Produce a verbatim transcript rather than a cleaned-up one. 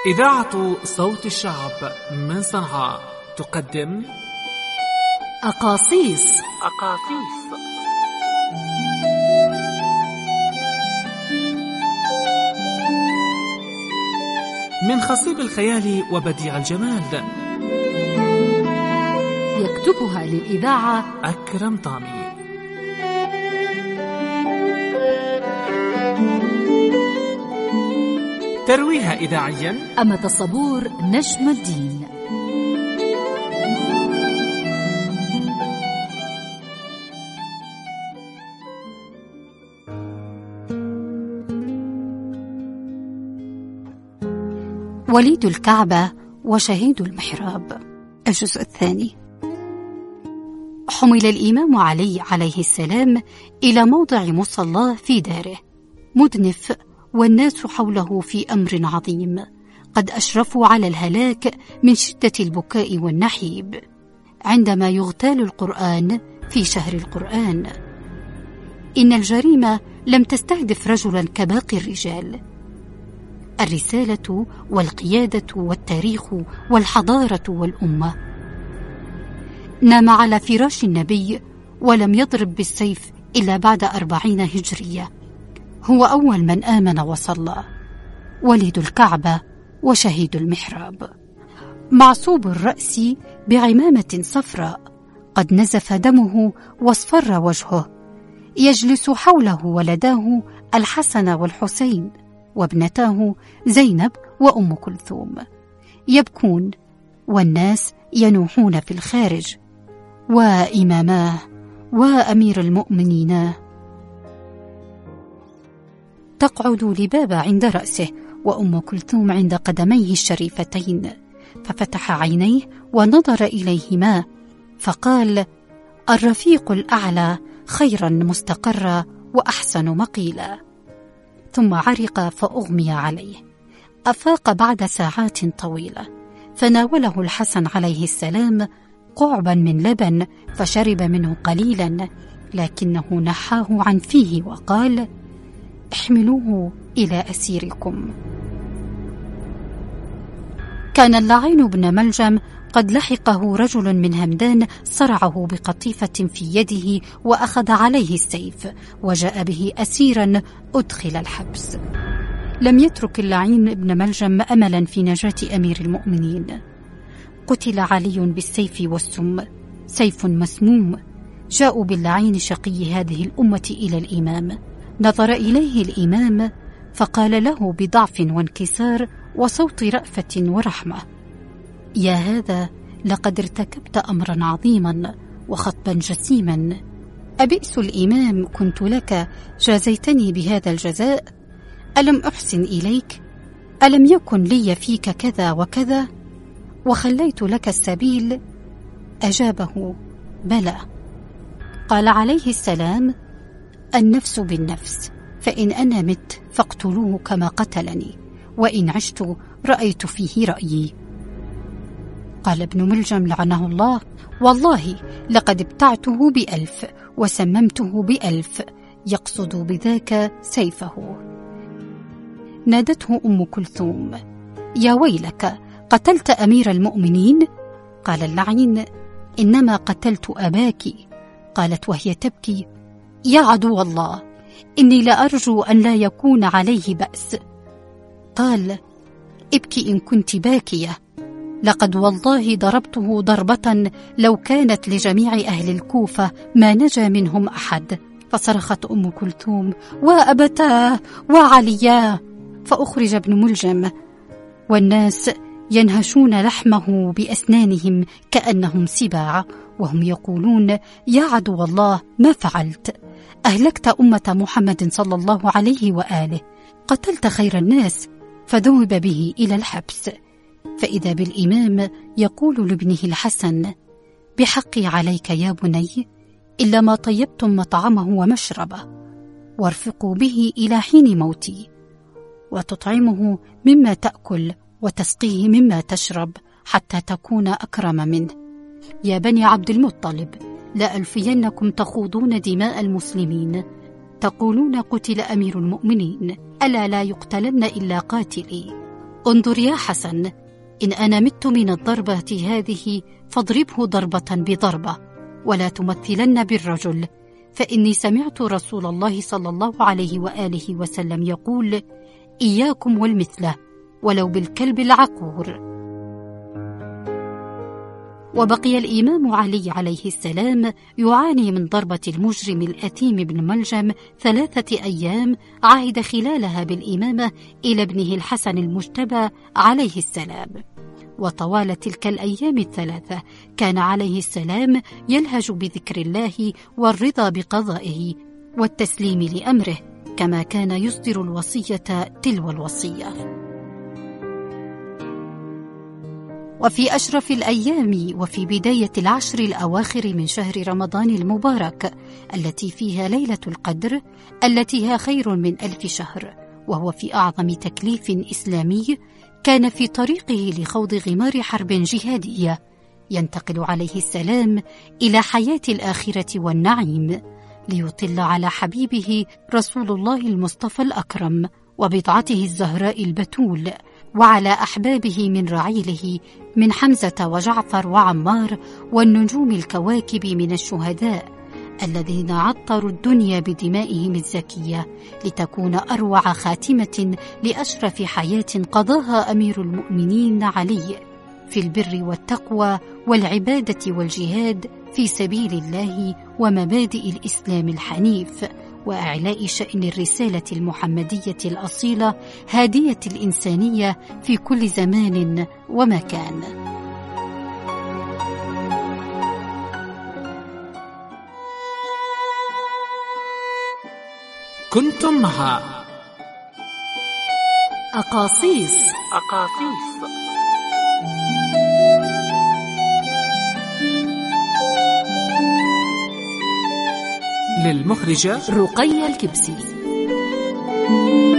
إذاعة صوت الشعب من صنعاء تقدم أقاصيص أقاصيص من خصيب الخيال وبديع الجمال، يكتبها للإذاعة أكرم طامي. ترويها إذاعيا أمة الصبور نجم الدين. وليد الكعبة وشهيد المحراب، الجزء الثاني. حمل الإمام علي عليه السلام إلى موضع مصلاه في داره، مدنف والناس حوله في أمر عظيم، قد أشرفوا على الهلاك من شدة البكاء والنحيب، عندما يغتال القرآن في شهر القرآن. إن الجريمة لم تستهدف رجلا كباقي الرجال. الرسالة والقيادة والتاريخ والحضارة والأمة. نام على فراش النبي ولم يضرب بالسيف إلا بعد أربعين هجرية. هو أول من آمن وصلى. وليد الكعبة وشهيد المحراب، معصوب الرأس بعمامة صفراء قد نزف دمه واصفر وجهه، يجلس حوله ولداه الحسن والحسين وابنتاه زينب وأم كلثوم، يبكون والناس ينوحون في الخارج. وإماماه وأمير المؤمنين. تقعد لبابة عند رأسه وأم كلثوم عند قدميه الشريفتين، ففتح عينيه ونظر إليهما فقال: الرفيق الأعلى خيرا مستقرا وأحسن مقيلا. ثم عرق فأغمي عليه، أفاق بعد ساعات طويلة، فناوله الحسن عليه السلام قعبا من لبن فشرب منه قليلا، لكنه نحاه عن فيه وقال: احملوه إلى أسيركم. كان اللعين بن ملجم قد لحقه رجل من همدان، صرعه بقطيفة في يده وأخذ عليه السيف وجاء به أسيرا أدخل الحبس. لم يترك اللعين بن ملجم أملا في نجاة أمير المؤمنين. قتل علي بالسيف والسم، سيف مسموم. جاءوا باللعين شقي هذه الأمة إلى الإمام، نظر إليه الإمام فقال له بضعف وانكسار وصوت رأفة ورحمة: يا هذا، لقد ارتكبت أمرا عظيما وخطبا جسيما. أبئس الإمام كنت لك جازيتني بهذا الجزاء؟ ألم أحسن إليك؟ ألم يكن لي فيك كذا وكذا وخليت لك السبيل؟ أجابه: بلى. قال عليه السلام: النفس بالنفس، فإن أنا مت فاقتلوه كما قتلني، وإن عشت رأيت فيه رأيي. قال ابن ملجم لعنه الله: والله لقد ابتعته بألف وسممته بألف، يقصد بذاك سيفه. نادته أم كلثوم: يا ويلك، قتلت أمير المؤمنين؟ قال اللعين: إنما قتلت أباك. قالت وهي تبكي: يا عدو الله، إني لأرجو أن لا يكون عليه بأس. قال: ابكي إن كنت باكية، لقد والله ضربته ضربة لو كانت لجميع أهل الكوفة ما نجا منهم أحد. فصرخت أم كلثوم: وأبتاه وعلياه. فأخرج ابن ملجم والناس ينهشون لحمه بأسنانهم كأنهم سباع، وهم يقولون: يا عدو الله، ما فعلت؟ أهلكت أمة محمد صلى الله عليه وآله، قتلت خير الناس. فذهب به إلى الحبس، فإذا بالإمام يقول لابنه الحسن: بحقي عليك يا بني، إلا ما طيبتم مطعمه ومشربه، وارفقوا به إلى حين موتي، وتطعمه مما تأكل وتسقيه مما تشرب حتى تكون أكرم منه. يا بني عبد المطلب، لا ألفينكم تخوضون دماء المسلمين، تقولون قتل أمير المؤمنين، ألا لا يقتلن إلا قاتلي. انظر يا حسن، إن أنا مت من الضربة هذه فاضربه ضربة بضربة، ولا تمثلن بالرجل، فإني سمعت رسول الله صلى الله عليه وآله وسلم يقول: إياكم والمثلة ولو بالكلب العقور. وبقي الإمام علي عليه السلام يعاني من ضربة المجرم الأثيم بن ملجم ثلاثة أيام عهد خلالها بالإمامة إلى ابنه الحسن المجتبى عليه السلام. وطوال تلك الأيام الثلاثة كان عليه السلام يلهج بذكر الله والرضا بقضائه والتسليم لأمره، كما كان يصدر الوصية تلو الوصية. وفي أشرف الأيام وفي بداية العشر الأواخر من شهر رمضان المبارك التي فيها ليلة القدر التي هي خير من ألف شهر، وهو في أعظم تكليف إسلامي، كان في طريقه لخوض غمار حرب جهادية ينتقل عليه السلام إلى حياة الآخرة والنعيم، ليطل على حبيبه رسول الله المصطفى الأكرم وبضعته الزهراء البتول، وعلى أحبابه من رعيله من حمزة وجعفر وعمار والنجوم الكواكب من الشهداء الذين عطروا الدنيا بدمائهم الزكية، لتكون أروع خاتمة لأشرف حياة قضاها أمير المؤمنين علي في البر والتقوى والعبادة والجهاد في سبيل الله ومبادئ الإسلام الحنيف، وإعلاء شأن الرسالة المحمدية الأصيلة هادية الإنسانية في كل زمان ومكان. كنتم مع أقاصيص أقاصيص للمخرجة رقية الكبسي.